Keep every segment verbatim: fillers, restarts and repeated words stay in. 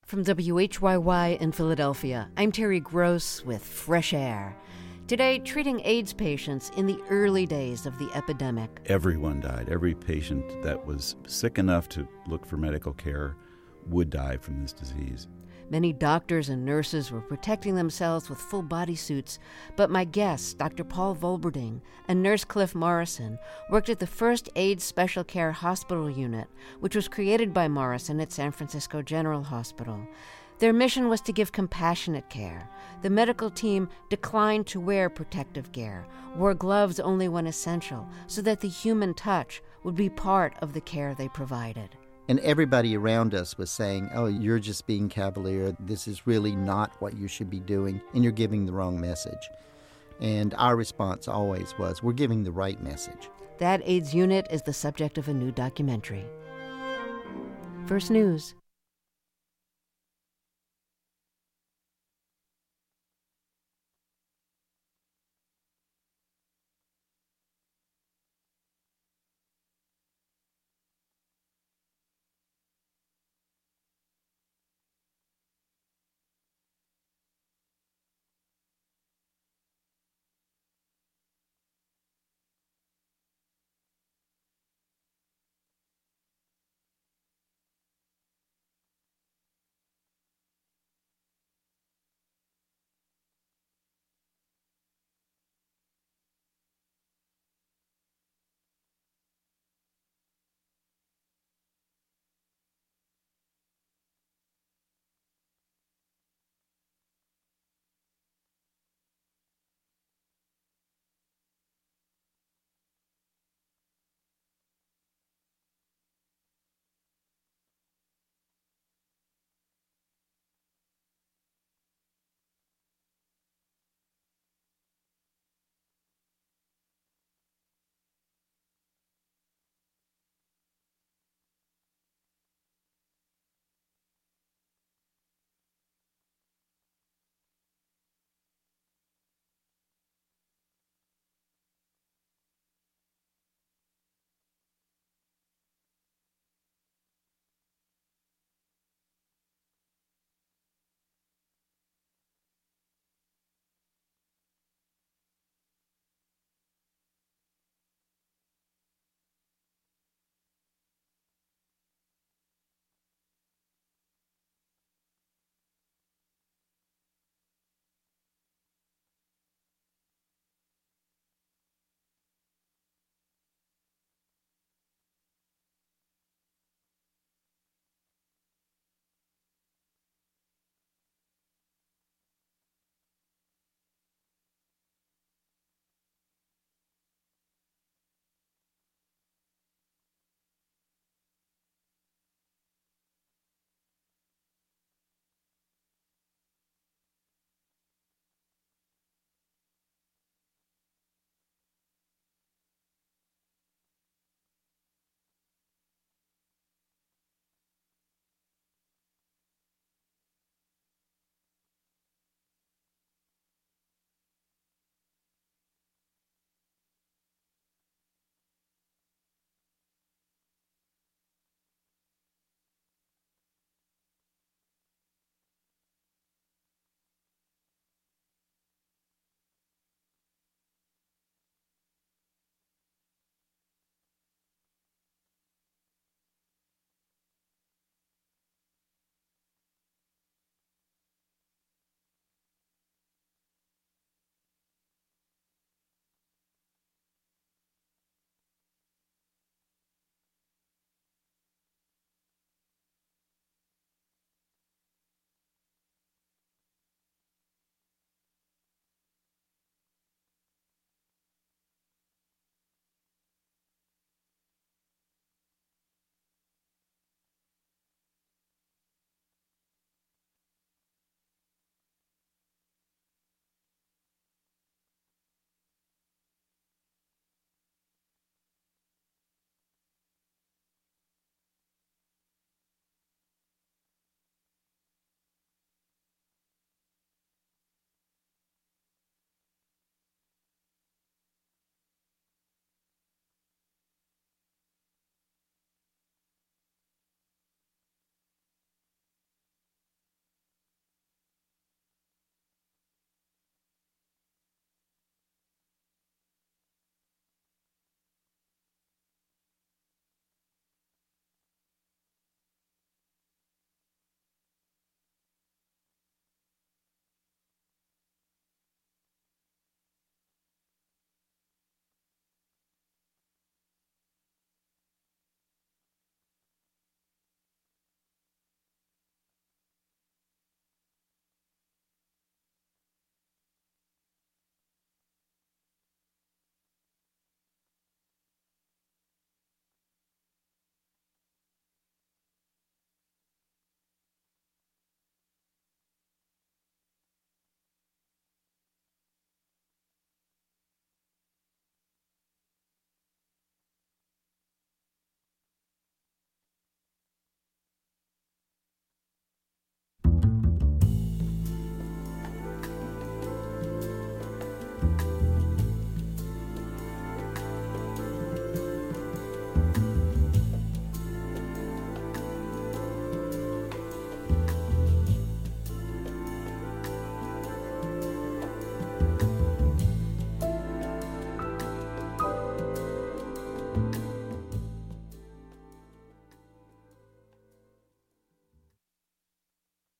From W H Y Y in Philadelphia, I'm Terry Gross with Fresh Air. Today, treating AIDS patients in the early days of the epidemic. Everyone died. Every patient that was sick enough to look for medical care would die from this disease. Many doctors and nurses were protecting themselves with full body suits, but my guest, Doctor Paul Volberding, and Nurse Cliff Morrison, worked at the first AIDS Special Care Hospital Unit, which was created by Morrison at San Francisco General Hospital. Their mission was to give compassionate care. The medical team declined to wear protective gear, wore gloves only when essential, so that the human touch would be part of the care they provided. And everybody around us was saying, oh, you're just being cavalier. This is really not what you should be doing, and you're giving the wrong message. And our response always was, we're giving the right message. That AIDS unit is the subject of a new documentary. First News.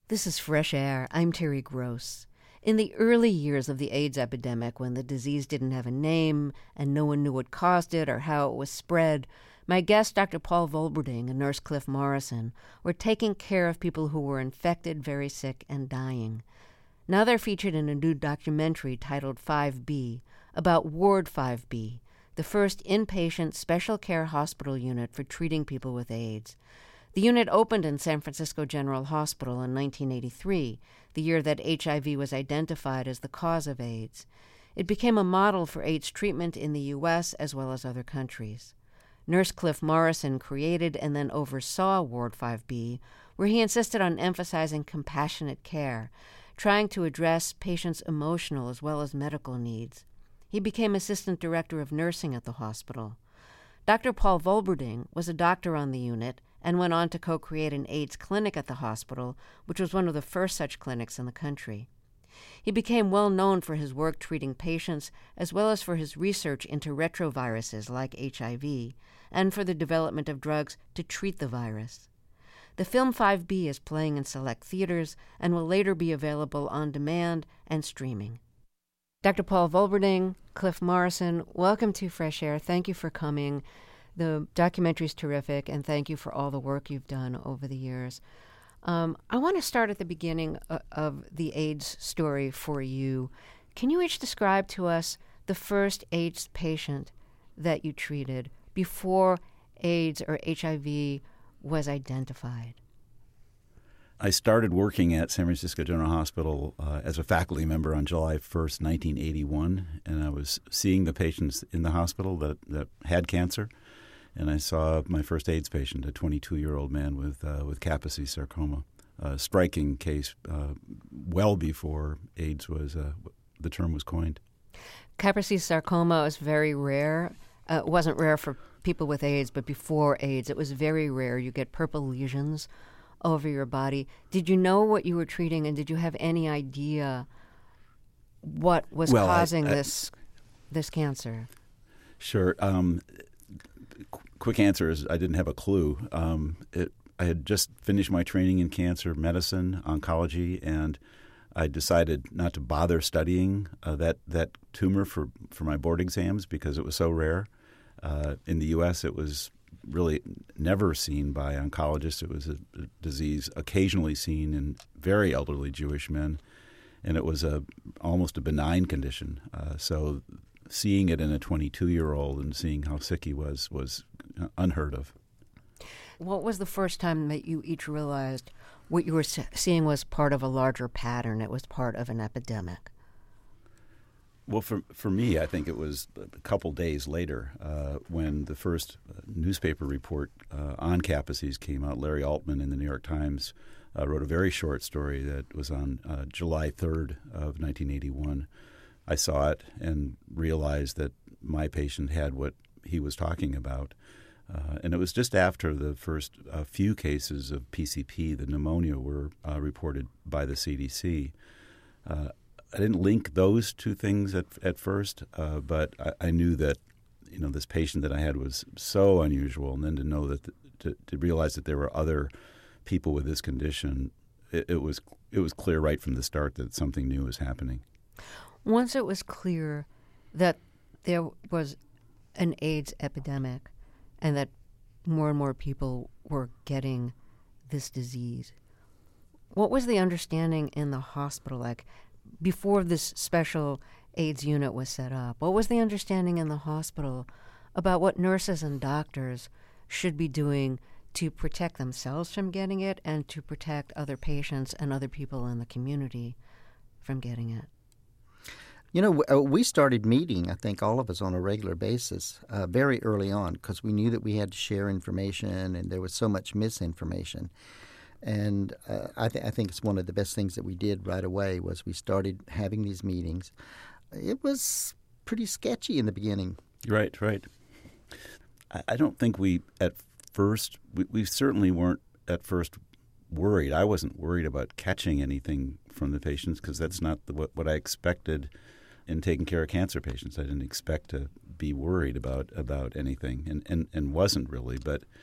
This is Fresh Air. I'm Terry Gross. In the early years of the AIDS epidemic, when the disease didn't have a name and no one knew what caused it or how it was spread, my guest, Doctor Paul Volberding and Nurse Cliff Morrison, were taking care of people who were infected, very sick, and dying. Now they're featured in a new documentary titled five B about Ward five B, the first inpatient special care hospital unit for treating people with AIDS. The unit opened in San Francisco General Hospital in nineteen eighty-three, the year that H I V was identified as the cause of AIDS. It became a model for AIDS treatment in the U S as well as other countries. Nurse Cliff Morrison created and then oversaw Ward five B, where he insisted on emphasizing compassionate care, trying to address patients' emotional as well as medical needs. He became assistant director of nursing at the hospital. Doctor Paul Volberding was a doctor on the unit and went on to co-create an AIDS clinic at the hospital, which was one of the first such clinics in the country. He became well known for his work treating patients as well as for his research into retroviruses like H I V and for the development of drugs to treat the virus. The film five B is playing in select theaters and will later be available on demand and streaming. Doctor Paul Volberding, Cliff Morrison, welcome to Fresh Air. Thank you for coming. The documentary is terrific, and thank you for all the work you've done over the years. Um, I want to start at the beginning of, of the AIDS story for you. Can you each describe to us the first AIDS patient that you treated before AIDS or H I V was identified? I started working at San Francisco General Hospital uh, as a faculty member on July first, nineteen eighty-one, and I was seeing the patients in the hospital that, that had cancer. And I saw my first AIDS patient, a twenty-two-year-old man with uh, with Kaposi sarcoma, a striking case uh, well before AIDS was uh, the term was coined. Kaposi sarcoma is very rare. Uh, it wasn't rare for people with AIDS, but before AIDS, it was very rare. You get purple lesions over your body. Did you know what you were treating, and did you have any idea what was well, causing I, I, this this cancer? Sure. Um, Quick answer is I didn't have a clue. Um, it, I had just finished my training in cancer medicine, oncology, and I decided not to bother studying uh, that that tumor for, for my board exams because it was so rare. Uh, in the U S, it was really never seen by oncologists. It was a, a disease occasionally seen in very elderly Jewish men, and it was a almost a benign condition. Uh, so seeing it in a twenty-two-year-old and seeing how sick he was was unheard of. What was the first time that you each realized what you were seeing was part of a larger pattern? It was part of an epidemic. Well, for for me, I think it was a couple days later uh, when the first newspaper report uh, on Kaposi's came out. Larry Altman in the New York Times uh, wrote a very short story that was on uh, July third of nineteen eighty-one. I saw it and realized that my patient had what he was talking about. Uh, and it was just after the first uh, few cases of P C P, the pneumonia, were uh, reported by the C D C. Uh, I didn't link those two things at at first, uh, but I, I knew that you know this patient that I had was so unusual, and then to know that the, to, to realize that there were other people with this condition, it, it was it was clear right from the start that something new was happening. Once it was clear that there was an AIDS epidemic and that more and more people were getting this disease, what was the understanding in the hospital like before this special AIDS unit was set up? What was the understanding in the hospital about what nurses and doctors should be doing to protect themselves from getting it and to protect other patients and other people in the community from getting it? You know, we started meeting, I think, all of us on a regular basis uh, very early on because we knew that we had to share information and there was so much misinformation. And uh, I, th- I think it's one of the best things that we did right away was we started having these meetings. It was pretty sketchy in the beginning. Right, right. I, I don't think we at first, we, we certainly weren't at first worried. I wasn't worried about catching anything from the patients because that's not the, what, what I expected in taking care of cancer patients. I didn't expect to be worried about, about anything and, and, and wasn't really. But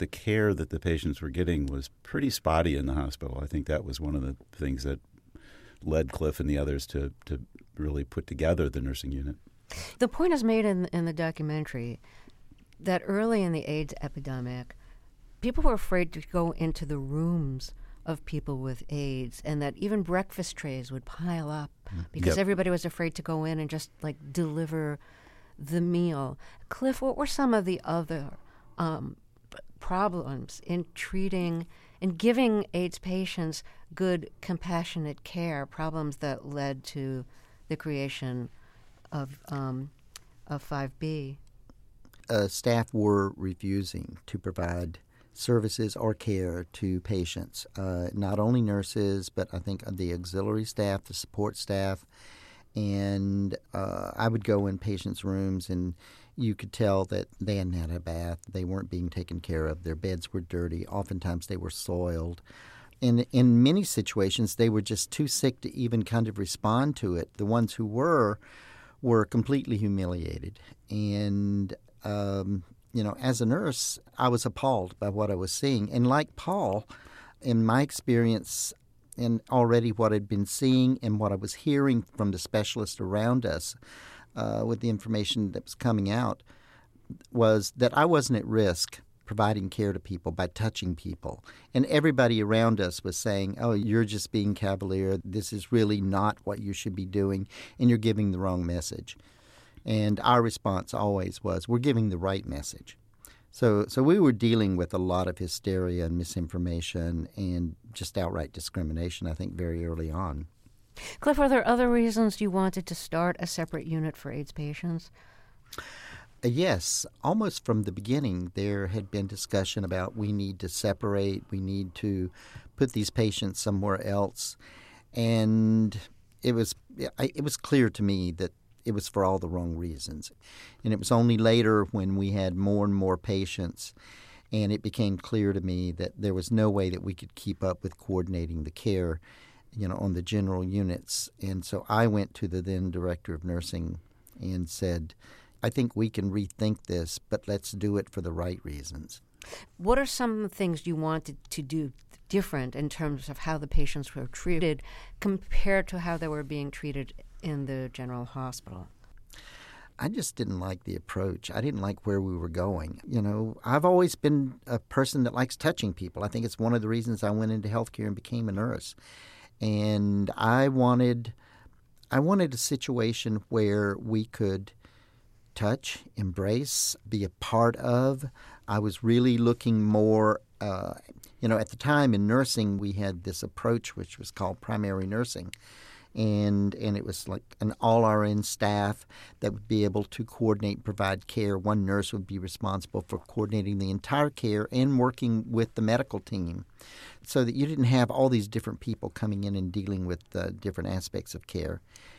the care that the patients were getting was pretty spotty in the hospital. I think that was one of the things that led Cliff and the others to, to really put together the nursing unit. The point is made in, in the documentary that early in the AIDS epidemic, people were afraid to go into the rooms of people with AIDS, and that even breakfast trays would pile up because Yep. everybody was afraid to go in and just like deliver the meal. Cliff, what were some of the other um, p- problems in treating and giving AIDS patients good, compassionate care, problems that led to the creation of, um, of five B? Uh, staff were refusing to provide services or care to patients, uh, not only nurses, but I think the auxiliary staff, the support staff. And uh, I would go in patients' rooms, and you could tell that they hadn't had a bath. They weren't being taken care of. Their beds were dirty. Oftentimes they were soiled. And in many situations, they were just too sick to even kind of respond to it. The ones who were were completely humiliated. And um, you know, as a nurse, I was appalled by what I was seeing. And like Paul, in my experience and already what I'd been seeing and what I was hearing from the specialists around us uh, with the information that was coming out, was that I wasn't at risk providing care to people by touching people. And everybody around us was saying, oh, you're just being cavalier. This is really not what you should be doing, and you're giving the wrong message. And our response always was, we're giving the right message. So so we were dealing with a lot of hysteria and misinformation and just outright discrimination, I think, very early on. Cliff, are there other reasons you wanted to start a separate unit for AIDS patients? Uh, yes, almost from the beginning, there had been discussion about we need to separate, we need to put these patients somewhere else. And it was it was clear to me that it was for all the wrong reasons. And it was only later when we had more and more patients and it became clear to me that there was no way that we could keep up with coordinating the care, you know, on the general units. And so I went to the then director of nursing and said, I think we can rethink this, but let's do it for the right reasons. What are some things you wanted to do different in terms of how the patients were treated compared to how they were being treated in the general hospital? I just didn't like the approach. I didn't like where we were going. You know, I've always been a person that likes touching people. I think it's one of the reasons I went into healthcare and became a nurse. And I wanted, I wanted a situation where we could touch, embrace, be a part of. I was really looking more, uh, you know, at the time in nursing, we had this approach which was called primary nursing. And and it was like an all-R N staff that would be able to coordinate and provide care. One nurse would be responsible for coordinating the entire care and working with the medical team so that you didn't have all these different people coming in and dealing with uh, different aspects of care.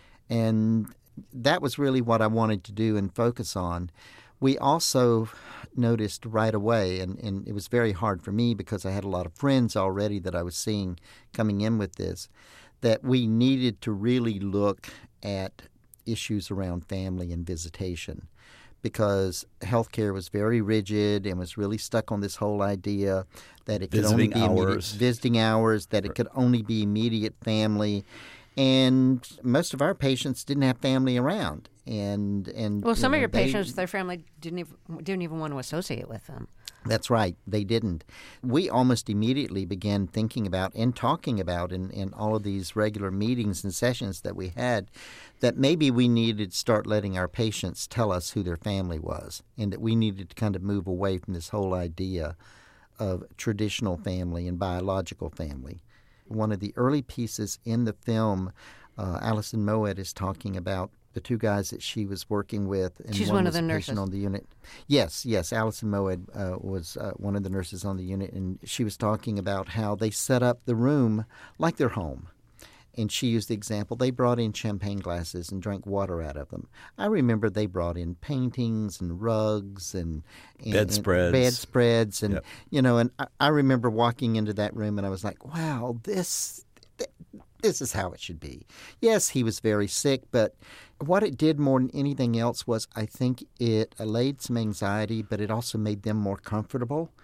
And that was really what I wanted to do and focus on. We also noticed right away, and, and it was very hard for me because I had a lot of friends already that I was seeing coming in with this, that we needed to really look at issues around family and visitation because healthcare was very rigid and was really stuck on this whole idea that it could Visiting only be immediate, hours. visiting hours, that it could only be immediate family. And most of our patients didn't have family around. And and Well, you some know, of your they- patients, their family didn't even, didn't even want to associate with them. That's right. They didn't. We almost immediately began thinking about and talking about in, in all of these regular meetings and sessions that we had that maybe we needed to start letting our patients tell us who their family was and that we needed to kind of move away from this whole idea of traditional family and biological family. One of the early pieces in the film, uh, Alison Moed is talking about the two guys that she was working with. And She's one, one of was the a nurses. patient on the unit. Yes, yes. Alison Moed uh, was uh, one of the nurses on the unit, and she was talking about how they set up the room like their home. And she used the example, they brought in champagne glasses and drank water out of them. I remember they brought in paintings and rugs and, and Bedspreads. and bedspreads. And, Yep. you know, and I, I remember walking into that room and I was like, wow, this... th- This is how it should be. Yes, he was very sick, but what it did more than anything else was I think it allayed some anxiety, but it also made them more comfortable.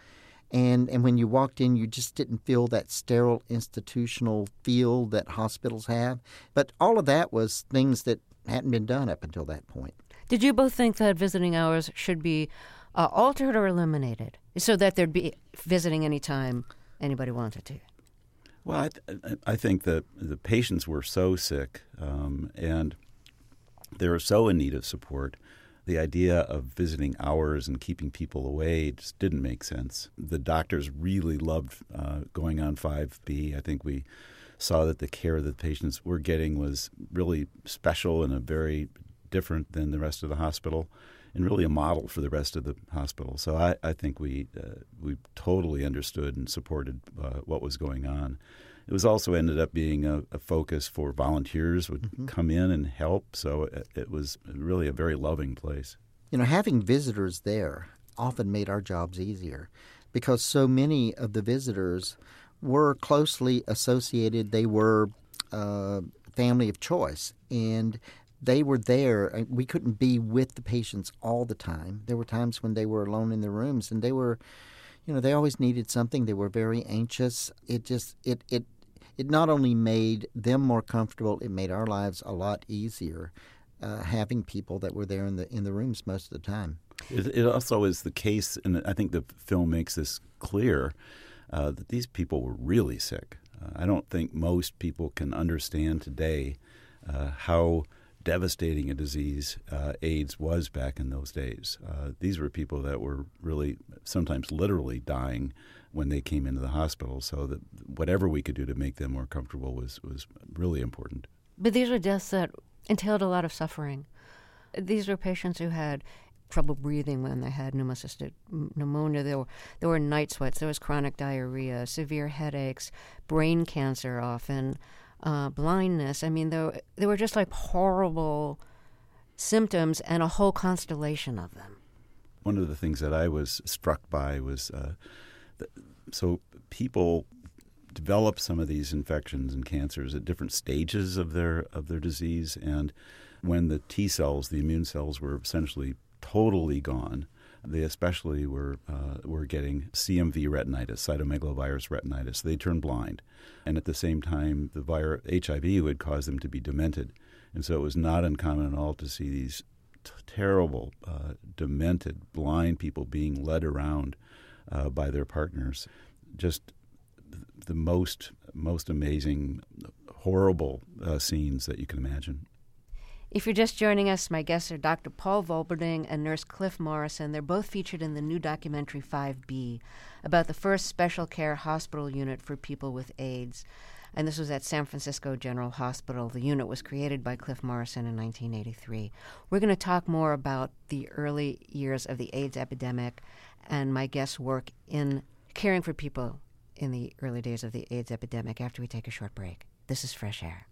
And and when you walked in, you just didn't feel that sterile institutional feel that hospitals have. But all of that was things that hadn't been done up until that point. Did you both think that visiting hours should be uh, altered or eliminated so that there'd be visiting anytime anybody wanted to? Well, I, th- I think that the patients were so sick um, and they were so in need of support. The idea of visiting hours and keeping people away just didn't make sense. The doctors really loved uh, going on five B. I think we saw that the care that the patients were getting was really special and a very different than the rest of the hospital, and really a model for the rest of the hospital. So I, I think we uh, we totally understood and supported uh, what was going on. It was also ended up being a, a focus for volunteers would mm-hmm. come in and help. So it, it was really a very loving place. You know, having visitors there often made our jobs easier because so many of the visitors were closely associated. They were uh, family of choice, and they were there. We couldn't be with the patients all the time. There were times when they were alone in their rooms, and they were, you know, they always needed something. They were very anxious. It just, it, it, it not only made them more comfortable, it made our lives a lot easier uh, having people that were there in the in the rooms most of the time. It, it also is the case, and I think the film makes this clear, uh, that these people were really sick. Uh, I don't think most people can understand today uh, how devastating a disease uh, AIDS was back in those days. Uh, these were people that were really sometimes literally dying when they came into the hospital, so that whatever we could do to make them more comfortable was, was really important. But these were deaths that entailed a lot of suffering. These were patients who had trouble breathing when they had pneumocystic pneumonia. There were, there were night sweats, there was chronic diarrhea, severe headaches, brain cancer often, Uh, blindness. I mean, there, there were just like horrible symptoms and a whole constellation of them. One of the things that I was struck by was uh, that, so people develop some of these infections and cancers at different stages of their of their disease, and when the T cells, the immune cells, were essentially totally gone, they especially were uh, were getting C M V retinitis, cytomegalovirus retinitis. They turned blind. And at the same time, the virus, H I V would cause them to be demented. And so it was not uncommon at all to see these t- terrible, uh, demented, blind people being led around uh, by their partners. Just the most, most amazing, horrible uh, scenes that you can imagine. If you're just joining us, my guests are Doctor Paul Volberding and Nurse Cliff Morrison. They're both featured in the new documentary five B about the first special care hospital unit for people with AIDS. And this was at San Francisco General Hospital. The unit was created by Cliff Morrison in nineteen eighty-three. We're going to talk more about the early years of the AIDS epidemic and my guests' work in caring for people in the early days of the AIDS epidemic after we take a short break. This is Fresh Air.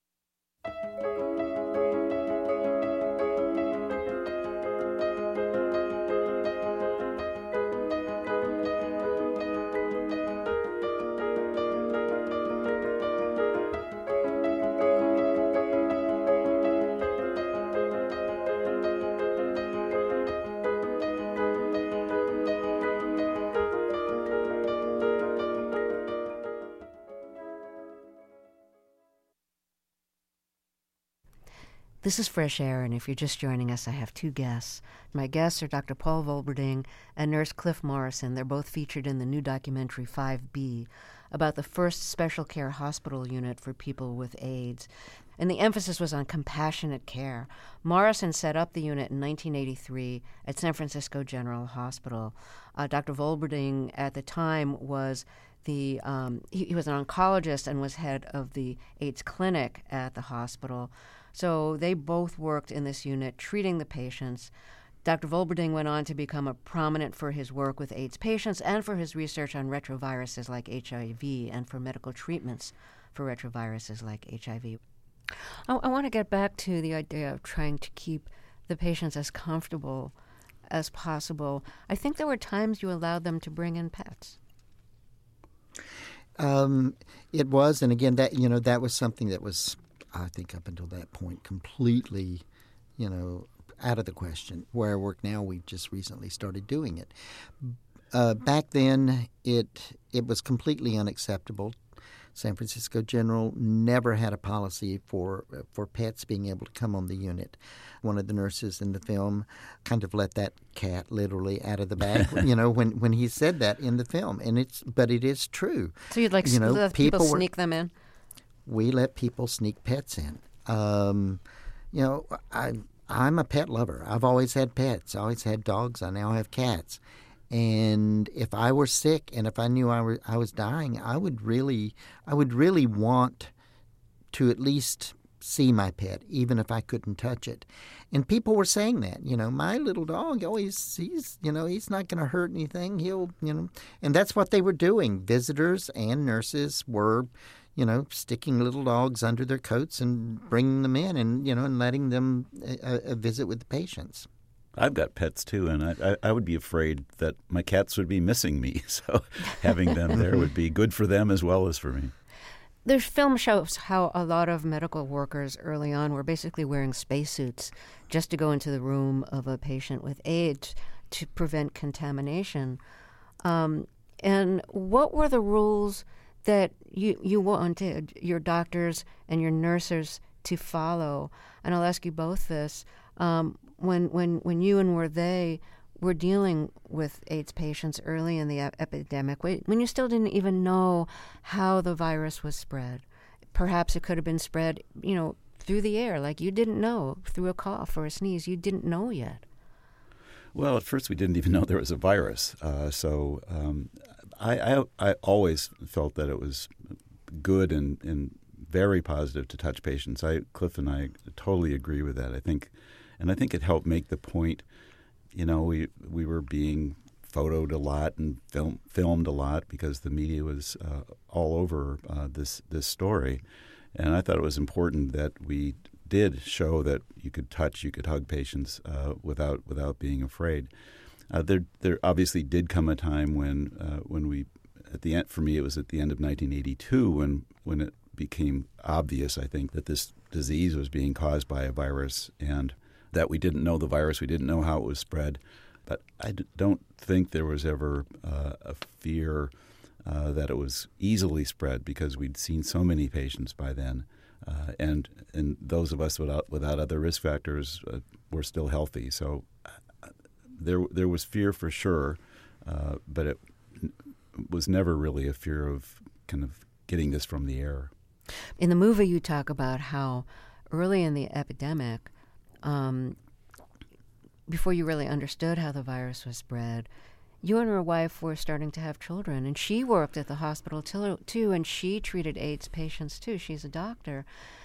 This is Fresh Air, and if you're just joining us, I have two guests. My guests are Doctor Paul Volberding and Nurse Cliff Morrison. They're both featured in the new documentary five B about the first special care hospital unit for people with AIDS. And the emphasis was on compassionate care. Morrison set up the unit in nineteen eighty-three at San Francisco General Hospital. Uh, Doctor Volberding at the time was the um, he, he was an oncologist and was head of the AIDS clinic at the hospital. So they both worked in this unit treating the patients. Doctor Volberding went on to become a prominent for his work with AIDS patients and for his research on retroviruses like H I V and for medical treatments for retroviruses like H I V. I, I want to get back to the idea of trying to keep the patients as comfortable as possible. I think there were times you allowed them to bring in pets. Um, it was, and again, that you know, that was something that was, I think, up until that point, completely, you know, out of the question. Where I work now, we just recently started doing it. Uh, back then, it it was completely unacceptable. San Francisco General never had a policy for for pets being able to come on the unit. One of the nurses in the film kind of let that cat literally out of the bag, you know, when, when he said that in the film. And it's but it is true. So you'd like you know, let people, people were, sneak them in? We let people sneak pets in. Um, you know, I, I'm a pet lover. I've always had pets. I always had dogs. I now have cats. And if I were sick and if I knew I, were, I was dying, I would really, I would really want to at least see my pet, even if I couldn't touch it. And people were saying that, you know, my little dog, oh, he's, he's you know, he's not going to hurt anything. He'll, you know, and that's what they were doing. Visitors and nurses were, you know, sticking little dogs under their coats and bringing them in and, you know, and letting them uh, uh, visit with the patients. I've got pets too, and I, I, I would be afraid that my cats would be missing me. So having them there would be good for them as well as for me. The film shows how a lot of medical workers early on were basically wearing spacesuits just to go into the room of a patient with AIDS to prevent contamination. Um, and what were the rules that you, you wanted your doctors and your nurses to follow? And I'll ask you both this. Um, when, when, when you and were they were dealing with AIDS patients early in the ep- epidemic, when you still didn't even know how the virus was spread, perhaps it could have been spread, you know, through the air, like you didn't know, through a cough or a sneeze, you didn't know yet. Well, at first we didn't even know there was a virus. Uh, so um, I, I, I always felt that it was good and, and very positive to touch patients. I, Cliff and I totally agree with that. I think, and I think it helped make the point. You know, we we were being photoed a lot and film, filmed a lot because the media was uh, all over uh, this this story, and I thought it was important that we did show that you could touch, you could hug patients uh, without without being afraid. Uh, there there obviously did come a time when uh, when we at the end for me it was at the end of nineteen eighty-two when when it became obvious, I think, that this disease was being caused by a virus and that we didn't know the virus, we didn't know how it was spread. But I d- don't think there was ever uh, a fear uh, that it was easily spread because we'd seen so many patients by then. Uh, and and those of us without without other risk factors uh, were still healthy. So uh, there there was fear for sure, uh, but it n- was never really a fear of kind of getting this from the air. In the movie, you talk about how early in the epidemic, Um, before you really understood how the virus was spread, you and your wife were starting to have children, and she worked at the hospital too, and she treated AIDS patients too. She's a doctor,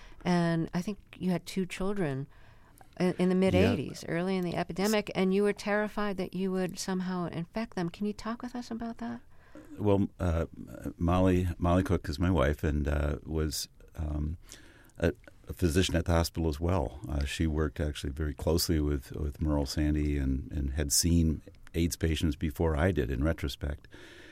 and I think you had two children in, in the mid-eighties, yeah. early in the epidemic, and you were terrified that you would somehow infect them. Can you talk with us about that? Well, uh, Molly Molly Cook is my wife, and uh, was um, a a physician at the hospital as well. Uh, she worked actually very closely with, with Merle Sandy and, and had seen AIDS patients before I did in retrospect.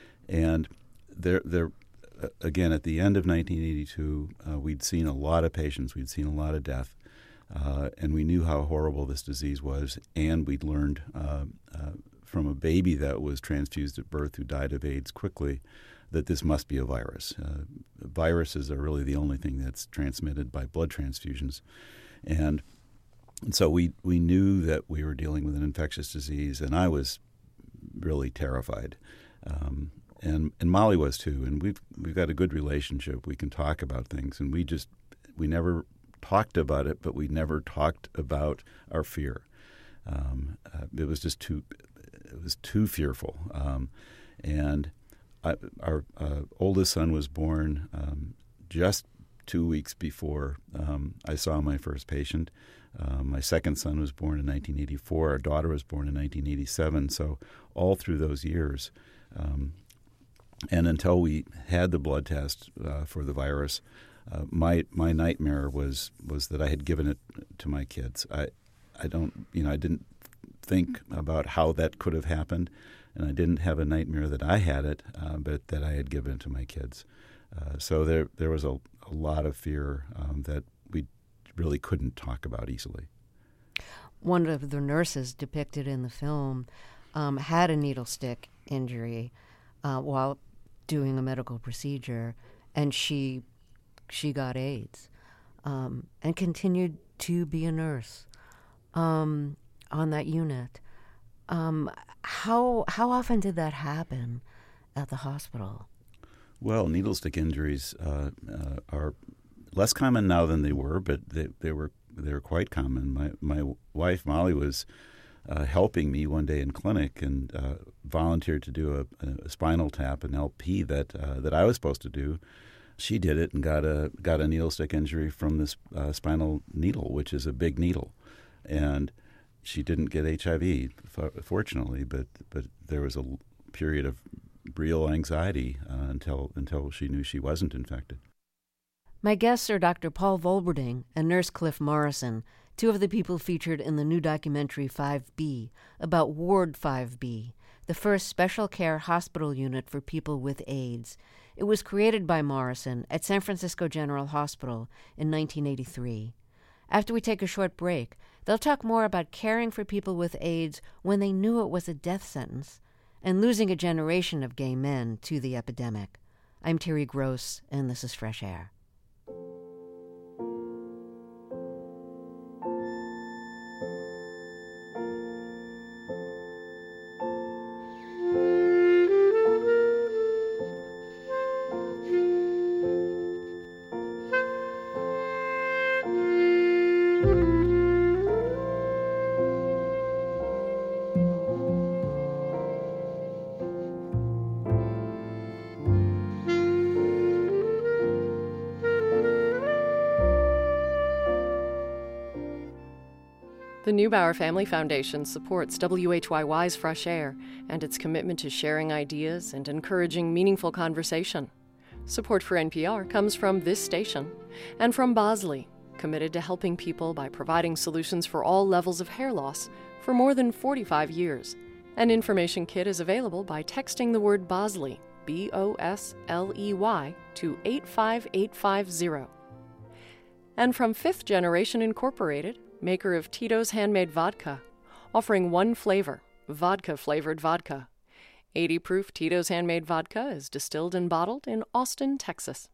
And there, there, uh, again, at the end of nineteen eighty-two, uh, we'd seen a lot of patients. We'd seen a lot of death. Uh, and we knew how horrible this disease was. And we'd learned uh, uh, from a baby that was transfused at birth who died of AIDS quickly that this must be a virus. Uh, viruses are really the only thing that's transmitted by blood transfusions. And, and so we, we knew that we were dealing with an infectious disease, and I was really terrified. Um, and, and Molly was too. And we've, we've got a good relationship. We can talk about things. And we just, we never talked about it, but we never talked about our fear. Um, uh, it was just too, it was too fearful. Um, and I, our uh, oldest son was born um, just two weeks before um, I saw my first patient. Uh, my second son was born in nineteen eighty-four. Our daughter was born in nineteen eighty-seven. So all through those years, um, and until we had the blood test uh, for the virus, uh, my my nightmare was was that I had given it to my kids. I I don't you know I didn't think about how that could have happened. And I didn't have a nightmare that I had it, uh, but that I had given it to my kids. Uh, so there there was a, a lot of fear um, that we really couldn't talk about easily. One of the nurses depicted in the film um, had a needle stick injury uh, while doing a medical procedure, and she she got AIDS um, and continued to be a nurse um, on that unit. Um, how how often did that happen at the hospital? Well, needle stick injuries uh, uh, are less common now than they were, but they, they were they were quite common. My my wife Molly was uh, helping me one day in clinic and uh, volunteered to do a, a spinal tap, an L P that uh, that I was supposed to do. She did it and got a got a needle stick injury from this uh, spinal needle, which is a big needle, and she didn't get H I V, fortunately, but but there was a period of real anxiety uh, until until she knew she wasn't infected. My guests are Doctor Paul Volberding and Nurse Cliff Morrison, two of the people featured in the new documentary five B about Ward five B, the first special care hospital unit for people with AIDS. It was created by Morrison at San Francisco General Hospital in nineteen eighty-three. After we take a short break, they'll talk more about caring for people with AIDS when they knew it was a death sentence and losing a generation of gay men to the epidemic. I'm Terry Gross, and this is Fresh Air. The Neubauer Family Foundation supports W H Y Y's Fresh Air and its commitment to sharing ideas and encouraging meaningful conversation. Support for N P R comes from this station and from Bosley, committed to helping people by providing solutions for all levels of hair loss for more than forty-five years. An information kit is available by texting the word Bosley, B O S L E Y, to eight five eight five zero. And from Fifth Generation Incorporated, maker of Tito's Handmade Vodka, offering one flavor, vodka-flavored vodka. eighty proof Tito's Handmade Vodka is distilled and bottled in Austin, Texas.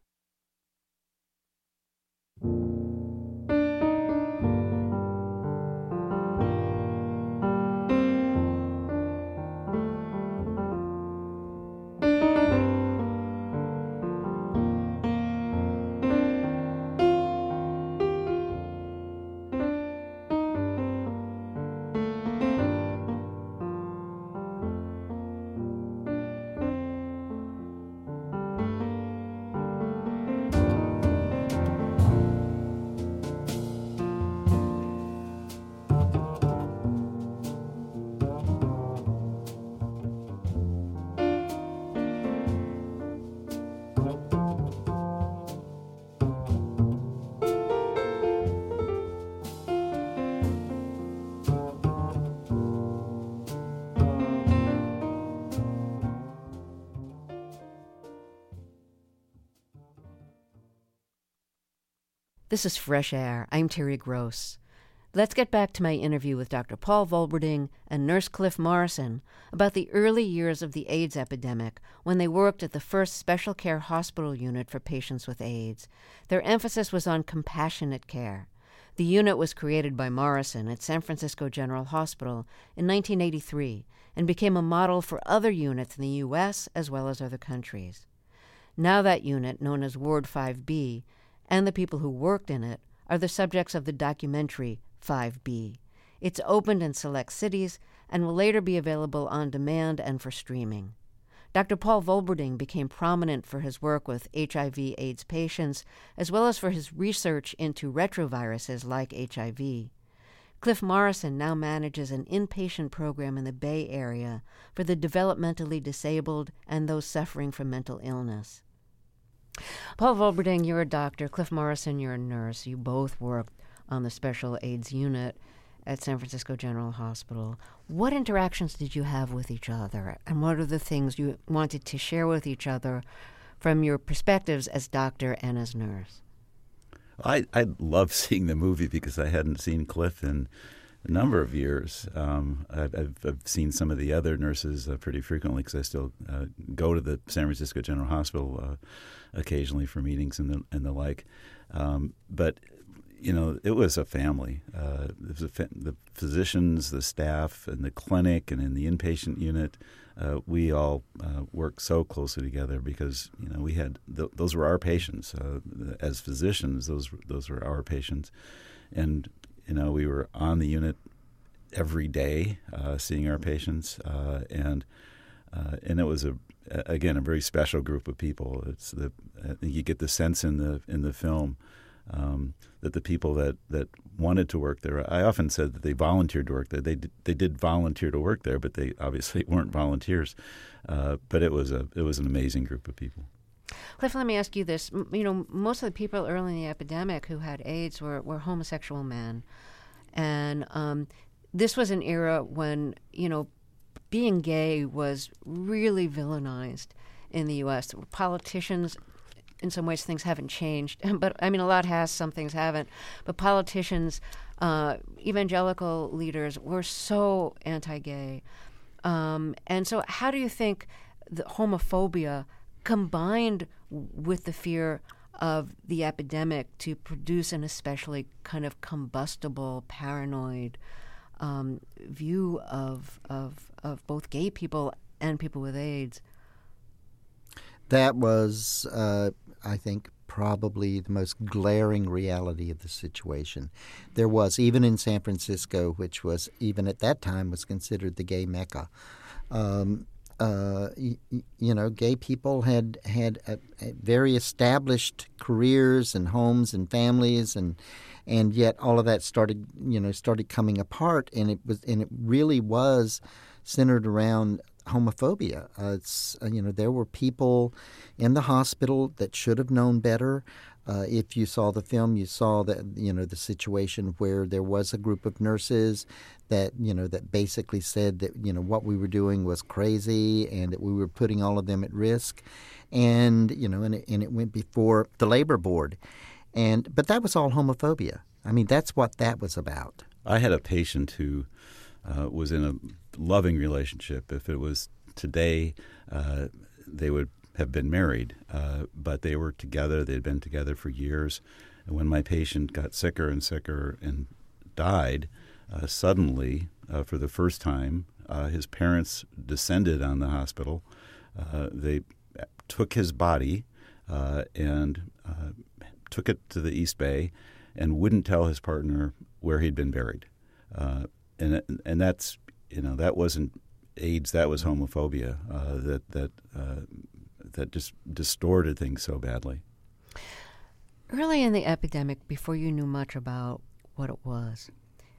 This is Fresh Air. I'm Terry Gross. Let's get back to my interview with Doctor Paul Volberding and Nurse Cliff Morrison about the early years of the AIDS epidemic when they worked at the first special care hospital unit for patients with AIDS. Their emphasis was on compassionate care. The unit was created by Morrison at San Francisco General Hospital in nineteen eighty-three and became a model for other units in the U S as well as other countries. Now that unit, known as Ward five B, and the people who worked in it are the subjects of the documentary five B. It's opened in select cities and will later be available on demand and for streaming. Doctor Paul Volberding became prominent for his work with H I V AIDS patients, as well as for his research into retroviruses like H I V. Cliff Morrison now manages an inpatient program in the Bay Area for the developmentally disabled and those suffering from mental illness. Paul Volberding, you're a doctor. Cliff Morrison, you're a nurse. You both worked on the special AIDS unit at San Francisco General Hospital. What interactions did you have with each other, and what are the things you wanted to share with each other from your perspectives as doctor and as nurse? I I love seeing the movie because I hadn't seen Cliff in a number of years. Um, I've, I've, I've seen some of the other nurses uh, pretty frequently because I still uh, go to the San Francisco General Hospital uh, occasionally for meetings and the, and the like. Um, but, you know, it was a family. Uh, it was a fa- the physicians, the staff, and the clinic and in the inpatient unit. Uh, we all uh, worked so closely together because, you know, we had th- those were our patients. Uh, as physicians, those those were our patients. And, you know, we were on the unit every day uh, seeing our patients. Uh, and uh, and it was, a again, a very special group of people. It's the I think you get the sense in the in the film um, that the people that, that wanted to work there, I often said that they volunteered to work there. They did, they did volunteer to work there, but they obviously weren't volunteers. Uh, but it was a it was an amazing group of people. Cliff, let me ask you this. M- You know, most of the people early in the epidemic who had AIDS were, were homosexual men. And um, this was an era when, you know, being gay was really villainized in the U S Politicians, in some ways, things haven't changed. But, I mean, a lot has, some things haven't. But politicians, uh, evangelical leaders were so anti-gay. Um, and so how do you think the homophobia combined with the fear of the epidemic to produce an especially kind of combustible, paranoid um, view of, of of both gay people and people with AIDS? That was, uh, I think, probably the most glaring reality of the situation. There was, even in San Francisco, which was, even at that time, was considered the gay Mecca, um, Uh, you, you know, gay people had had a, a very established careers and homes and families, and and yet all of that started, you know, started coming apart, and it was and it really was centered around homophobia. Uh, it's uh, you know, there were people in the hospital that should have known better. Uh, if you saw the film, you saw that, you know, the situation where there was a group of nurses that, you know, that basically said that, you know, what we were doing was crazy and that we were putting all of them at risk. And, you know, and it, and it went before the labor board. And but that was all homophobia. I mean, that's what that was about. I had a patient who uh, was in a loving relationship. If it was today, uh, they would have been married, uh, but they were together. They had been together for years. And when my patient got sicker and sicker and died, uh, suddenly, uh, for the first time, uh, his parents descended on the hospital. Uh, they took his body uh, and uh, took it to the East Bay and wouldn't tell his partner where he'd been buried. Uh, and and that's, you know, that wasn't AIDS, that was homophobia uh, that that uh, that just distorted things so badly. Early in the epidemic, before you knew much about what it was,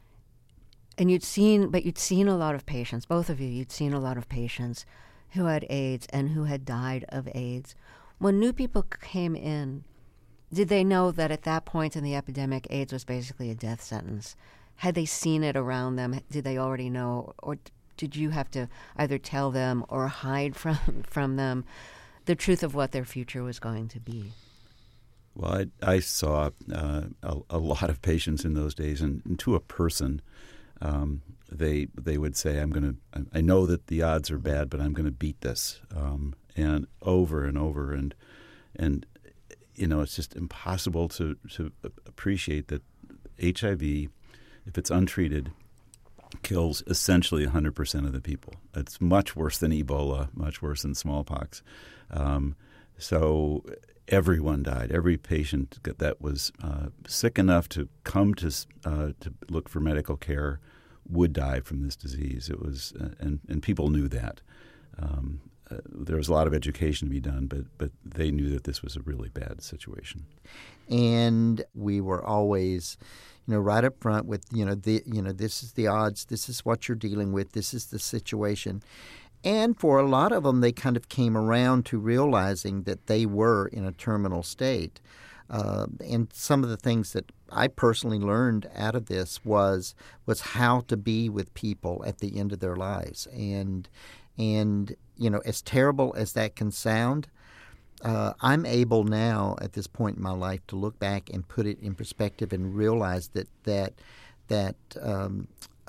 and you'd seen, but you'd seen a lot of patients, both of you, you'd seen a lot of patients who had AIDS and who had died of AIDS. When new people came in, did they know that at that point in the epidemic, AIDS was basically a death sentence? Had they seen it around them? Did they already know? Or did you have to either tell them or hide from, from them the truth of what their future was going to be? Well, I, I saw uh, a, a lot of patients in those days, and, and to a person, um, they they would say, "I'm going to. I know that the odds are bad, but I'm going to beat this." Um, and over and over, and and you know, it's just impossible to to appreciate that H I V, if it's untreated, kills essentially one hundred percent of the people. It's much worse than Ebola, much worse than smallpox. Um, so everyone died. Every patient that was uh, sick enough to come to uh, to look for medical care would die from this disease. It was, uh, and and people knew that. Um, uh, there was a lot of education to be done, but but they knew that this was a really bad situation. And we were always, you know, right up front with, you know, the you know, this is the odds, this is what you're dealing with, this is the situation. And for a lot of them, they kind of came around to realizing that they were in a terminal state. Uh, and some of the things that I personally learned out of this was was how to be with people at the end of their lives. And, and you know, as terrible as that can sound, uh, I'm able now at this point in my life to look back and put it in perspective and realize that that that um,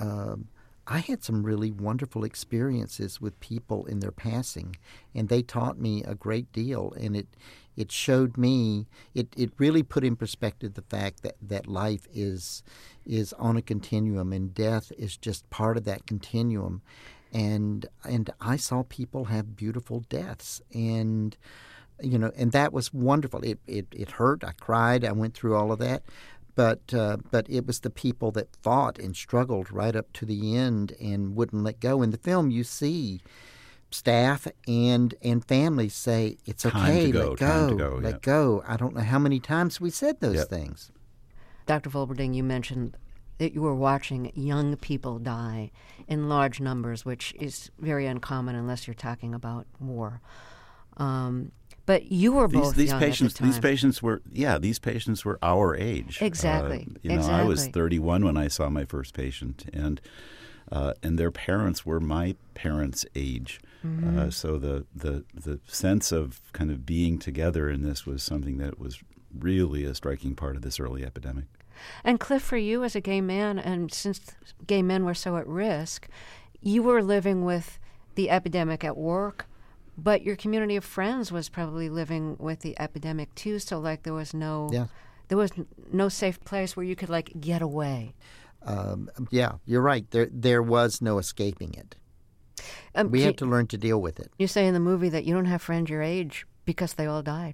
um, I had some really wonderful experiences with people in their passing, and they taught me a great deal, and it it showed me, it, it really put in perspective the fact that, that life is is on a continuum, and death is just part of that continuum. And and I saw people have beautiful deaths, and you know, and that was wonderful. It it, it hurt. I cried. I went through all of that. But uh, but it was the people that fought and struggled right up to the end and wouldn't let go. In the film, you see staff and and families say, "It's okay, Time to go, let time go, to go, let yeah. go." I don't know how many times we said those Yep. things. Doctor Volberding, you mentioned that you were watching young people die in large numbers, which is very uncommon unless you're talking about war. Um, but you were both These, these young patients, at the time. these patients were, yeah, these patients were our age. Exactly, Uh, you know, I was exactly. thirty-one when I saw my first patient, and uh, and their parents were my parents' age. Mm-hmm. Uh, so the, the the sense of kind of being together in this was something that was really a striking part of this early epidemic. And Cliff, for you as a gay man, and since gay men were so at risk, you were living with the epidemic at work, but your community of friends was probably living with the epidemic too. So, like, there was no, Yeah. there was n- no safe place where you could like get away. Um, yeah, you're right. There there was no escaping it. Um, We you, had to learn to deal with it. You say in the movie that you don't have friends your age because they all died.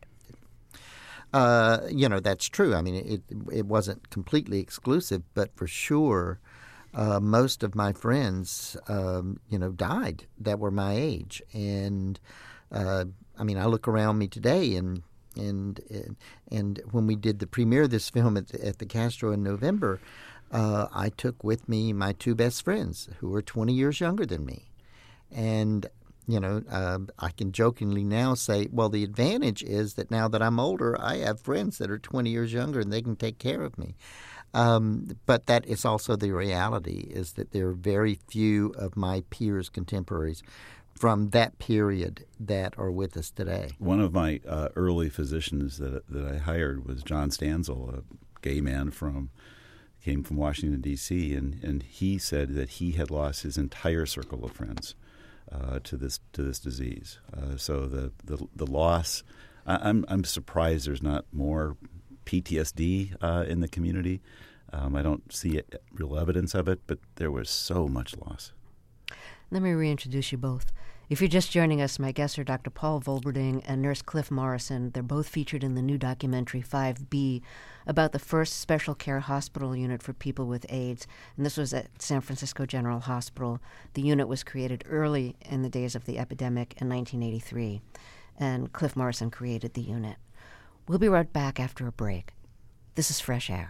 Uh, you know, that's true. I mean, it it wasn't completely exclusive, but for sure, uh, most of my friends, um, you know, died that were my age. And uh, I mean, I look around me today, and and and, and when we did the premiere of this film at the, at the Castro in November, uh, I took with me my two best friends who were twenty years younger than me, and you know, uh, I can jokingly now say, well, the advantage is that now that I'm older, I have friends that are twenty years younger and they can take care of me. Um, but that is also the reality, is that there are very few of my peers, contemporaries, from that period that are with us today. One of my uh, early physicians that that I hired was John Stanzel, a gay man from came from Washington, D C, and, and he said that he had lost his entire circle of friends Uh, to this to this disease. Uh, so the, the the loss, I, I'm I'm surprised there's not more P T S D uh, in the community. Um, I don't see it, real evidence of it, but there was so much loss. Let me reintroduce you both. If you're just joining us, my guests are Doctor Paul Volberding and Nurse Cliff Morrison. They're both featured in the new documentary five B about the first special care hospital unit for people with AIDS, and this was at San Francisco General Hospital. The unit was created early in the days of the epidemic in nineteen eighty-three, and Cliff Morrison created the unit. We'll be right back after a break. This is Fresh Air.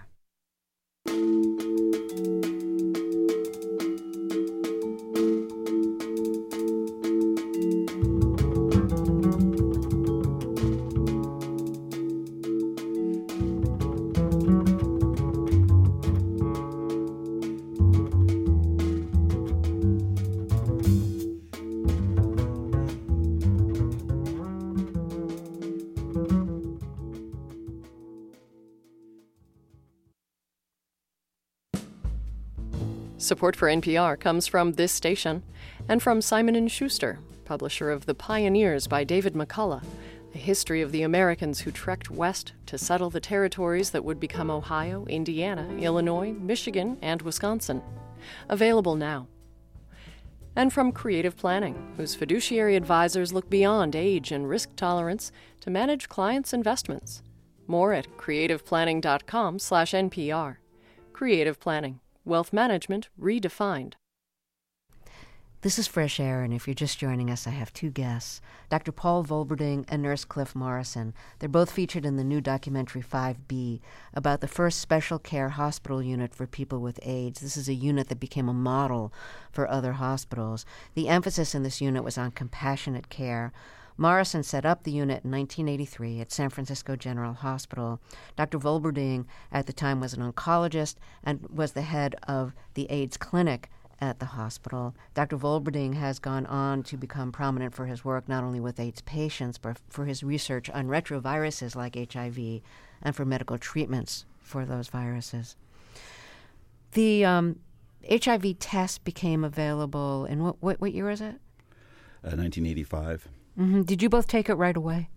Support for N P R comes from this station and from Simon and Schuster, publisher of The Pioneers by David McCullough, a history of the Americans who trekked west to settle the territories that would become Ohio, Indiana, Illinois, Michigan, and Wisconsin. Available now. And from Creative Planning, whose fiduciary advisors look beyond age and risk tolerance to manage clients' investments. More at creativeplanning.com slash NPR. Creative Planning. Wealth Management Redefined. This is Fresh Air, and if you're just joining us, I have two guests, Doctor Paul Volberding and Nurse Cliff Morrison. They're both featured in the new documentary five B about the first special care hospital unit for people with AIDS. This is a unit that became a model for other hospitals. The emphasis in this unit was on compassionate care. Morrison set up the unit in nineteen eighty-three at San Francisco General Hospital. Doctor Volberding at the time was an oncologist and was the head of the AIDS clinic at the hospital. Doctor Volberding has gone on to become prominent for his work not only with AIDS patients, but for his research on retroviruses like H I V and for medical treatments for those viruses. The um, H I V test became available in what what, what year was it? Uh, nineteen eighty-five. Mm-hmm. Did you both take it right away?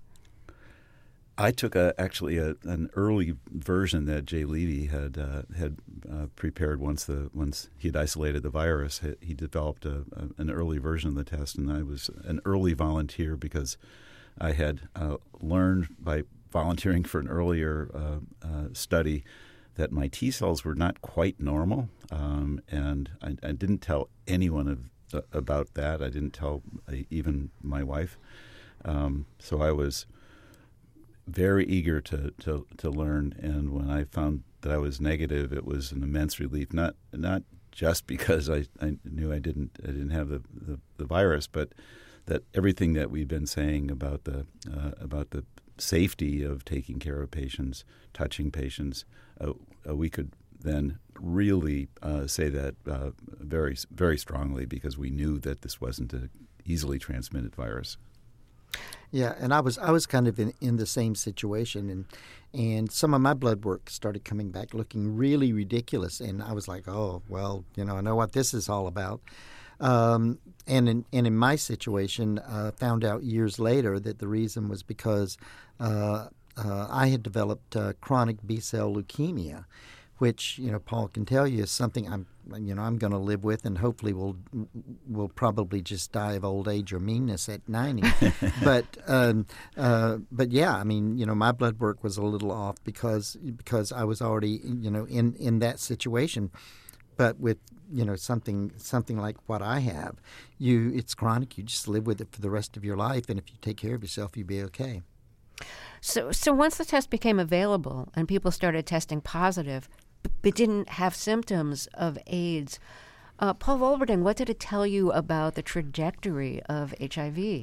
I took a, actually a, an early version that Jay Levy had uh, had uh, prepared once the once he had isolated the virus. He, he developed a, a, an early version of the test, and I was an early volunteer because I had uh, learned by volunteering for an earlier uh, uh, study that my T cells were not quite normal, um, and I, I didn't tell anyone of, uh, about that. I didn't tell uh, even my wife. Um, so I was very eager to, to, to learn, and when I found that I was negative, it was an immense relief. Not not just because I, I knew I didn't I didn't have the, the, the virus, but that everything that we've been saying about the uh, about the safety of taking care of patients, touching patients, uh, uh, we could then really uh, say that uh, very very strongly because we knew that this wasn't an easily transmitted virus. Yeah, and I was I was kind of in, in the same situation, and and some of my blood work started coming back looking really ridiculous, and I was like, oh well, you know, I know what this is all about. Um, and in and in my situation, uh, found out years later that the reason was because uh, uh, I had developed uh, chronic B-cell leukemia, which, you know, Paul can tell you is something I'm, you know, I'm going to live with, and hopefully will will probably just die of old age or meanness at ninety. but um, uh, but yeah, I mean, you know, my blood work was a little off because because I was already, you know, in, in that situation. But with, you know, something something like what I have, you it's chronic. You just live with it for the rest of your life, and if you take care of yourself, you'll be okay. So so once the test became available and people started testing positive, but didn't have symptoms of AIDS. Uh, Paul Volberding, what did it tell you about the trajectory of H I V?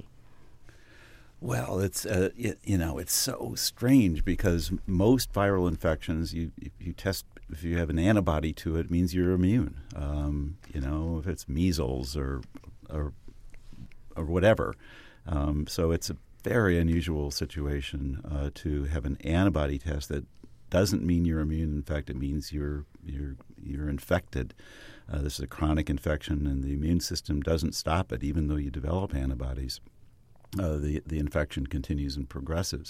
Well, it's uh, it, you know it's so strange because most viral infections, you if you test if you have an antibody to it, it means you're immune. Um, you know, if it's measles or or or whatever. Um, so it's a very unusual situation uh, to have an antibody test that doesn't mean you're immune. In fact, it means you're you're you're infected. Uh, this is a chronic infection, and the immune system doesn't stop it, even though you develop antibodies. Uh, the the infection continues and progresses.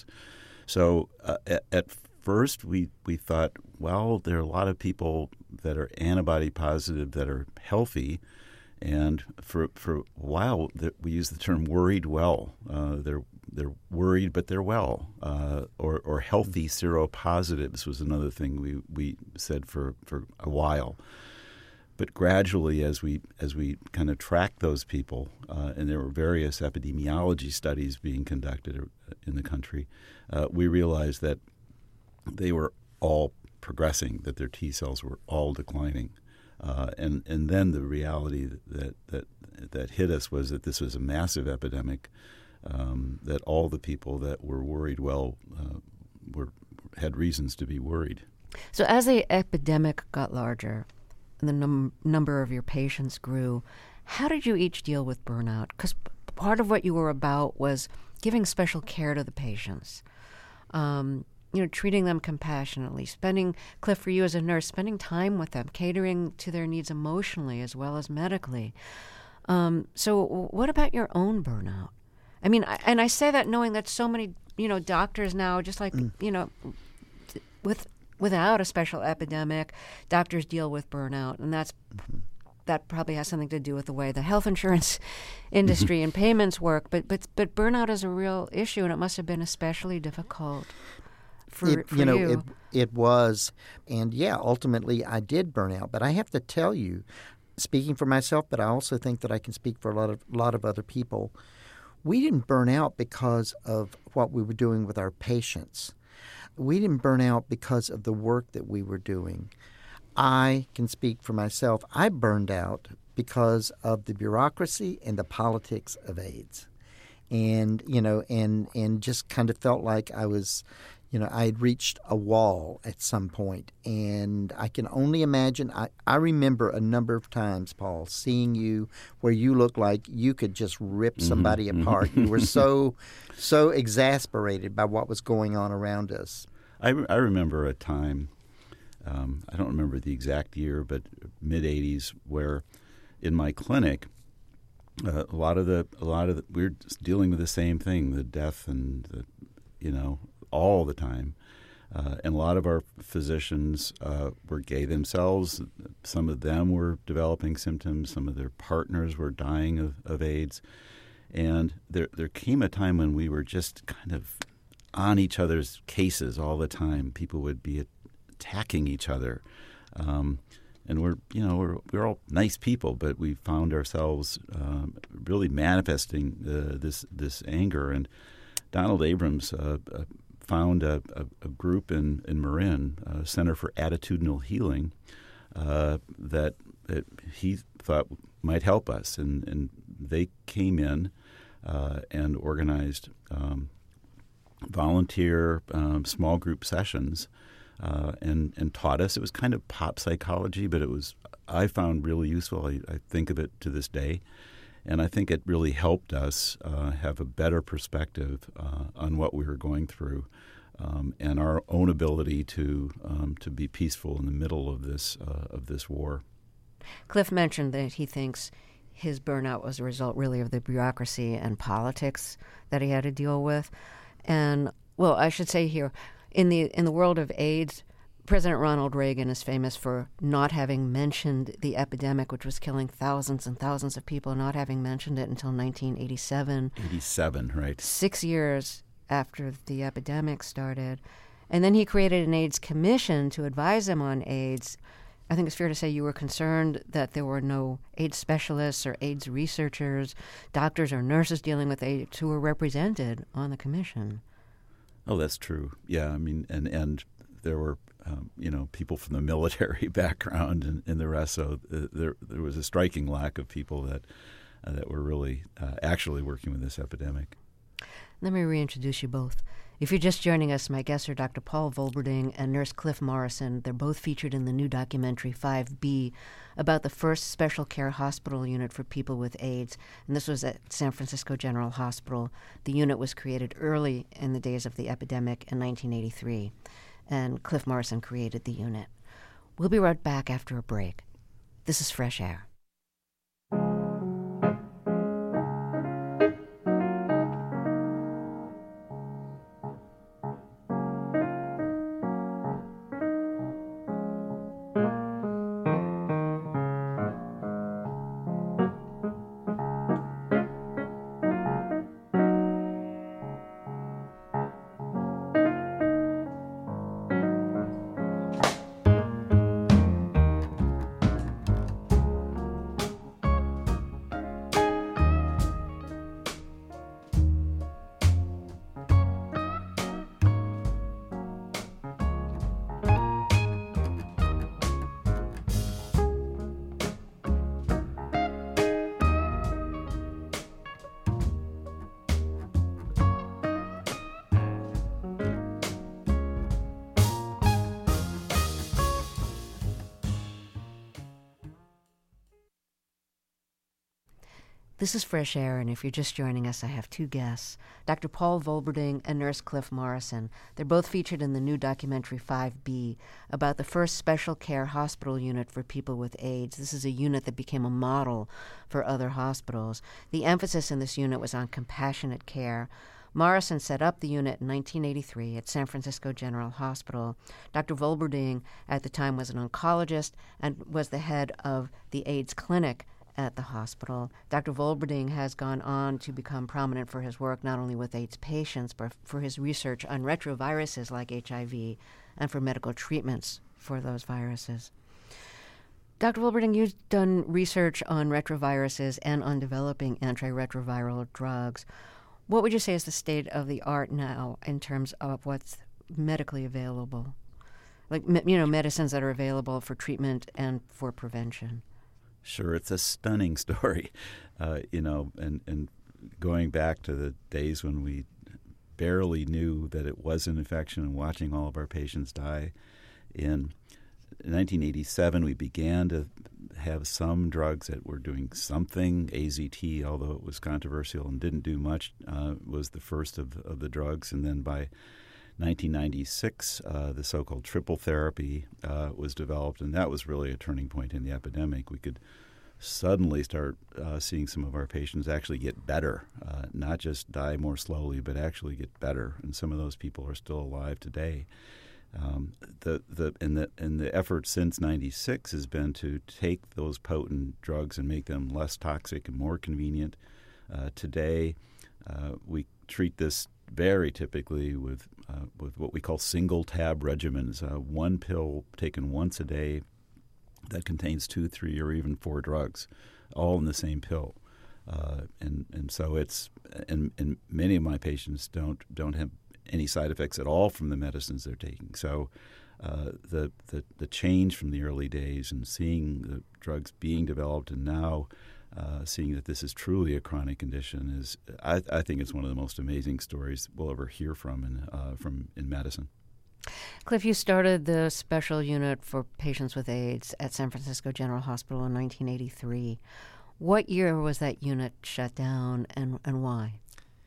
So uh, at, at first, we we thought, well, there are a lot of people that are antibody positive that are healthy, and for for a while that we used the term worried well. Uh, they're They're worried, but they're well, uh, or or healthy seropositives was another thing we, we said for, for a while. But gradually, as we as we kind of tracked those people, uh, and there were various epidemiology studies being conducted in the country, uh, we realized that they were all progressing, that their T cells were all declining, uh, and and then the reality that that that hit us was that this was a massive epidemic. Um, that all the people that were worried well uh, were had reasons to be worried. So as the epidemic got larger and the num- number of your patients grew, how did you each deal with burnout? Because part of what you were about was giving special care to the patients, um, you know, treating them compassionately, spending, Cliff, for you as a nurse, spending time with them, catering to their needs emotionally as well as medically. Um, so what about your own burnout? I mean, I, and I say that knowing that so many, you know, doctors now, just like, mm. you know, with without a special epidemic, doctors deal with burnout, and that's mm-hmm. that probably has something to do with the way the health insurance industry and payments work. But but but burnout is a real issue, and it must have been especially difficult for, it, for you. know, you. It, it was, and yeah, ultimately I did burn out. But I have to tell you, speaking for myself, but I also think that I can speak for a lot of lot of other people. We didn't burn out because of what we were doing with our patients. We didn't burn out because of the work that we were doing. I can speak for myself. I burned out because of the bureaucracy and the politics of AIDS. And, you know, and and just kind of felt like I was, you know, I had reached a wall at some point. And I can only imagine, I, I remember a number of times, Paul, seeing you where you looked like you could just rip somebody mm-hmm. apart. You were so, so exasperated by what was going on around us. I, I remember a time um, I don't remember the exact year, but mid eighties, where in my clinic, uh, a lot of the a lot of the, we we're dealing with the same thing, the death and the, you know, all the time. Uh, and a lot of our physicians uh, were gay themselves. Some of them were developing symptoms. Some of their partners were dying of, of AIDS. And there there came a time when we were just kind of on each other's cases all the time. People would be attacking each other. Um, and we're, you know, we're, we're all nice people, but we found ourselves um, really manifesting uh, this this anger. And Donald Abrams uh, uh, found a, a, a group in, in Marin, uh, Center for Attitudinal Healing, uh, that, that he thought might help us. And, and they came in uh, and organized um, volunteer um, small group sessions uh, and, and taught us. It was kind of pop psychology, but it was, I found really useful. I, I think of it to this day. And I think it really helped us uh, have a better perspective uh, on what we were going through um, and our own ability to um, to be peaceful in the middle of this uh, of this war. Cliff mentioned that he thinks his burnout was a result really of the bureaucracy and politics that he had to deal with. And, well, I should say here, in the in the world of AIDS, President Ronald Reagan is famous for not having mentioned the epidemic, which was killing thousands and thousands of people, not having mentioned it until nineteen eighty-seven. eighty-seven, right. Six years after the epidemic started. And then he created an AIDS commission to advise him on AIDS. I think it's fair to say you were concerned that there were no AIDS specialists or AIDS researchers, doctors or nurses dealing with AIDS who were represented on the commission. Oh, that's true. Yeah, I mean, and, and there were Um, you know, people from the military background and, and the rest. So uh, there there was a striking lack of people that uh, that were really uh, actually working with this epidemic. Let me reintroduce you both. If you're just joining us, my guests are Doctor Paul Volberding and Nurse Cliff Morrison. They're both featured in the new documentary five B about the first special care hospital unit for people with AIDS. And this was at San Francisco General Hospital. The unit was created early in the days of the epidemic in nineteen eighty-three. And Cliff Morrison created the unit. We'll be right back after a break. This is Fresh Air. This is Fresh Air, and if you're just joining us, I have two guests, Doctor Paul Volberding and Nurse Cliff Morrison. They're both featured in the new documentary five B about the first special care hospital unit for people with AIDS. This is a unit that became a model for other hospitals. The emphasis in this unit was on compassionate care. Morrison set up the unit in nineteen eighty-three at San Francisco General Hospital. Doctor Volberding at the time was an oncologist and was the head of the AIDS clinic at the hospital. Doctor Volberding has gone on to become prominent for his work not only with AIDS patients, but for his research on retroviruses like H I V and for medical treatments for those viruses. Doctor Volberding, you've done research on retroviruses and on developing antiretroviral drugs. What would you say is the state of the art now in terms of what's medically available? Like, you know, medicines that are available for treatment and for prevention. Sure, it's a stunning story, uh, you know, and, and going back to the days when we barely knew that it was an infection and watching all of our patients die. In nineteen eighty-seven, we began to have some drugs that were doing something. A Z T, although it was controversial and didn't do much, uh, was the first of, of the drugs. And then by nineteen ninety-six, uh, the so-called triple therapy uh, was developed, and that was really a turning point in the epidemic. We could suddenly start uh, seeing some of our patients actually get better, uh, not just die more slowly, but actually get better. And some of those people are still alive today. Um, the the and the and the effort since ninety-six has been to take those potent drugs and make them less toxic and more convenient. Uh, today, uh, we treat this very typically with uh, with what we call single tab regimens, uh, one pill taken once a day that contains two, three, or even four drugs, all in the same pill. Uh, and and so it's and, and many of my patients don't don't have any side effects at all from the medicines they're taking. So uh, the, the the change from the early days and seeing the drugs being developed and now uh, seeing that this is truly a chronic condition is I, I think it's one of the most amazing stories we'll ever hear from in uh, from in medicine. Cliff, you started the special unit for patients with AIDS at San Francisco General Hospital in nineteen eighty-three. What year was that unit shut down, and, and why?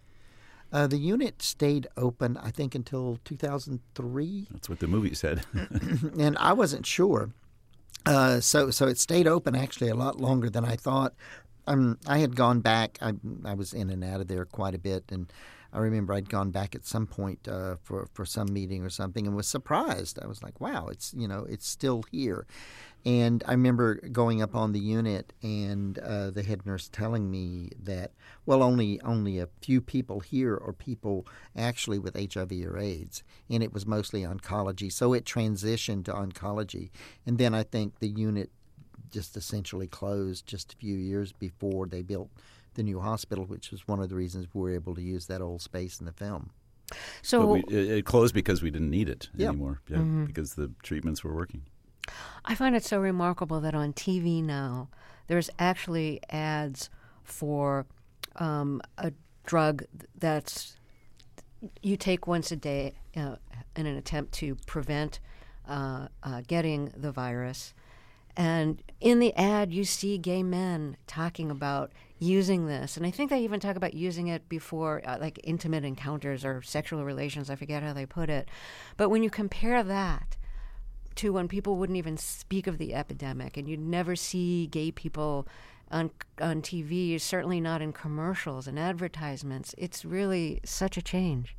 Uh, the unit stayed open, I think, until two thousand three. That's what the movie said. And I wasn't sure. Uh, so so it stayed open actually a lot longer than I thought. Um, I had gone back. I, I was in and out of there quite a bit, and I remember I'd gone back at some point uh, for for some meeting or something, and was surprised. I was like, "Wow, it's you know it's still here." And I remember going up on the unit and uh, the head nurse telling me that, well, only only a few people here are people actually with H I V or AIDS, and it was mostly oncology. So it transitioned to oncology, and then I think the unit just essentially closed just a few years before they built the new hospital, which was one of the reasons we were able to use that old space in the film. So we, it, it closed because we didn't need it yeah. anymore, yeah, mm-hmm. because the treatments were working. I find it so remarkable that on T V now there's actually ads for um, a drug that's you take once a day uh, in an attempt to prevent uh, uh, getting the virus. And in the ad, you see gay men talking about using this. And I think they even talk about using it before, uh, like, intimate encounters or sexual relations. I forget how they put it. But when you compare that to when people wouldn't even speak of the epidemic, and you'd never see gay people on on T V, certainly not in commercials and advertisements, it's really such a change.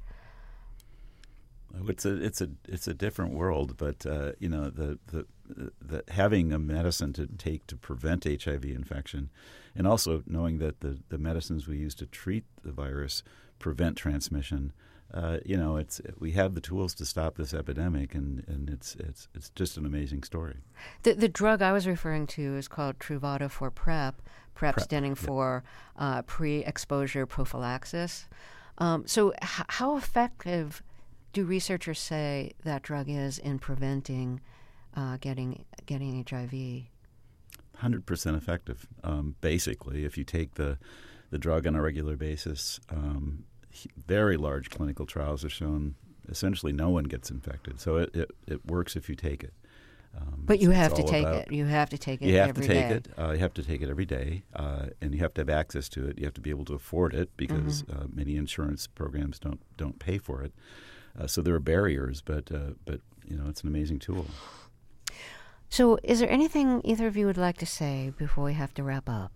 It's a it's a it's a different world, but uh, you know the, the the having a medicine to take to prevent H I V infection, and also knowing that the, the medicines we use to treat the virus prevent transmission. Uh, you know, it's we have the tools to stop this epidemic, and, and it's it's it's just an amazing story. The the drug I was referring to is called Truvada for PrEP. PrEP, PrEP standing yeah. for uh, pre-exposure prophylaxis. Um, so, h- how effective do researchers say that drug is in preventing uh, getting getting H I V? one hundred percent effective. Um, basically, if you take the the drug on a regular basis, um, very large clinical trials have shown essentially no one gets infected. So it, it, it works if you take it. Um, but you have to take it. You have to take it every day. You have to take it. Uh, you have to take it every day, uh, and you have to have access to it. You have to be able to afford it because mm-hmm. uh, many insurance programs don't don't pay for it. Uh, so there are barriers, but uh, but you know it's an amazing tool. So, is there anything either of you would like to say before we have to wrap up?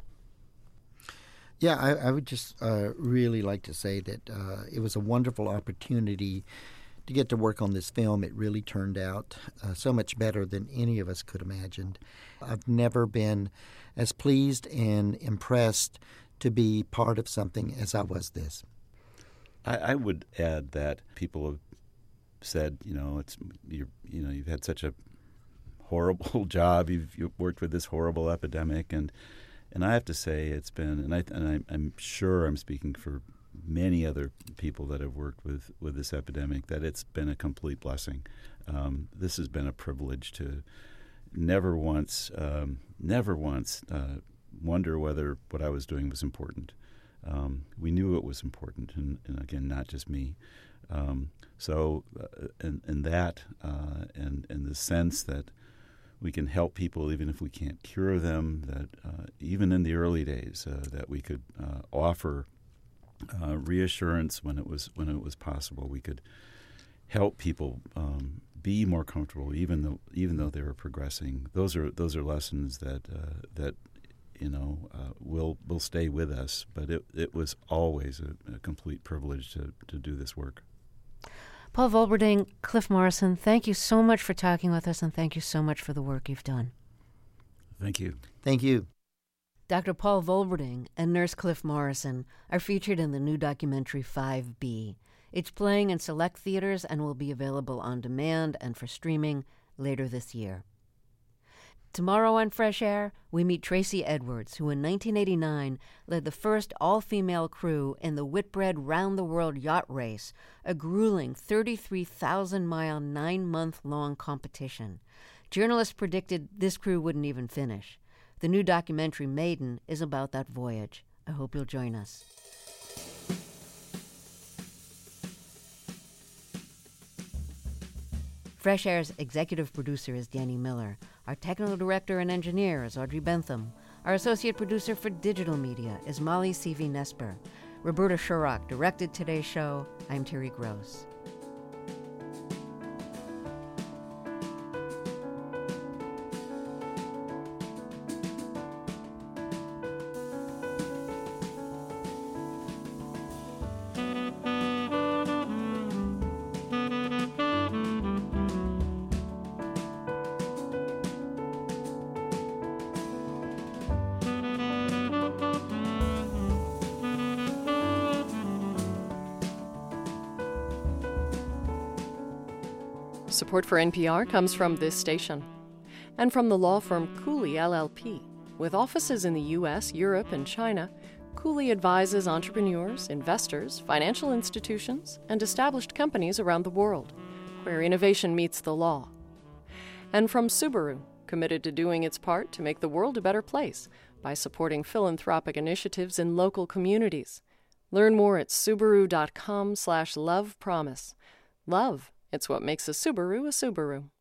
Yeah, I, I would just uh, really like to say that uh, it was a wonderful opportunity to get to work on this film. It really turned out uh, so much better than any of us could have imagined. I've never been as pleased and impressed to be part of something as I was this. I, I would add that people have said, you know, it's you you know you've had such a horrible job. You've, you've worked with this horrible epidemic, and and I have to say it's been, and I and I, I'm sure I'm speaking for many other people that have worked with, with this epidemic, that it's been a complete blessing. Um, this has been a privilege to never once, um, never once uh, wonder whether what I was doing was important. Um, we knew it was important, and, and again, not just me. Um, so, uh, and, and that, uh, and and the sense that we can help people even if we can't cure them, that uh, even in the early days, uh, that we could uh, offer uh, reassurance when it was when it was possible. We could help people um, be more comfortable, even though even though they were progressing. Those are those are lessons that uh, that you know uh, will will stay with us. But it it was always a, a complete privilege to to do this work. Paul Volberding, Cliff Morrison, thank you so much for talking with us, and thank you so much for the work you've done. Thank you. Thank you. Doctor Paul Volberding and Nurse Cliff Morrison are featured in the new documentary five B. It's playing in select theaters and will be available on demand and for streaming later this year. Tomorrow on Fresh Air, we meet Tracy Edwards, who in nineteen eighty-nine led the first all-female crew in the Whitbread Round-the-World Yacht Race, a grueling thirty-three thousand mile, nine-month-long competition. Journalists predicted this crew wouldn't even finish. The new documentary, Maiden, is about that voyage. I hope you'll join us. Fresh Air's executive producer is Danny Miller. Our technical director and engineer is Audrey Bentham. Our associate producer for digital media is Molly C V Nesper. Roberta Shurrock directed today's show. I'm Terry Gross. Support for N P R comes from this station and from the law firm Cooley L L P. With offices in the U S, Europe, and China, Cooley advises entrepreneurs, investors, financial institutions, and established companies around the world, where innovation meets the law. And from Subaru, committed to doing its part to make the world a better place by supporting philanthropic initiatives in local communities. Learn more at Subaru dot com slash love promise. Love, it's what makes a Subaru a Subaru.